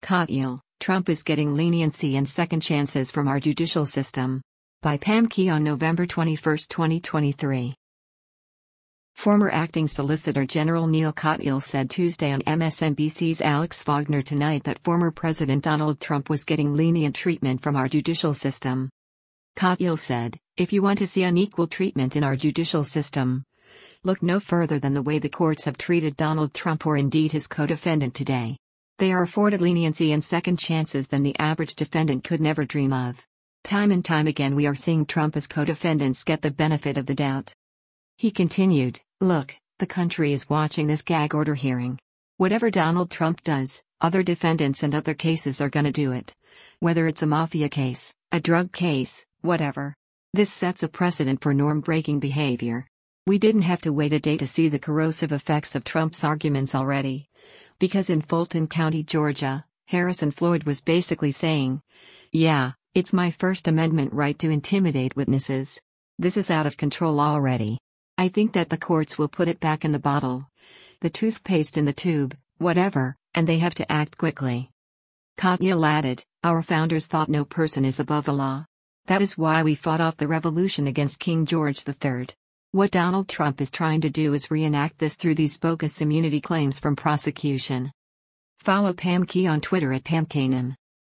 Kotil, Trump is getting leniency and second chances from our judicial system. By Pam Key on November 21, 2023. Former acting Solicitor General Neil Kotil said Tuesday on MSNBC's Alex Wagner Tonight that former President Donald Trump was getting lenient treatment from our judicial system. Kotil said, "If you want to see unequal treatment in our judicial system, look no further than the way the courts have treated Donald Trump or indeed his co-defendant today. They are afforded leniency and second chances than the average defendant could never dream of. Time and time again we are seeing Trump as co-defendants get the benefit of the doubt." He continued, "Look, the country is watching this gag order hearing. Whatever Donald Trump does, other defendants and other cases are gonna do it. Whether it's a mafia case, a drug case, whatever. This sets a precedent for norm-breaking behavior. We didn't have to wait a day to see the corrosive effects of Trump's arguments already. Because in Fulton County, Georgia, Harrison Floyd was basically saying, 'Yeah, it's my First Amendment right to intimidate witnesses. This is out of control already. I think that the courts will put it back in the bottle, the toothpaste in the tube, whatever, and they have to act quickly.'" Kotil added, "Our founders thought no person is above the law. That is why we fought off the revolution against King George III. What Donald Trump is trying to do is reenact this through these bogus immunity claims from prosecution." Follow Pam Key on Twitter at PamKanan.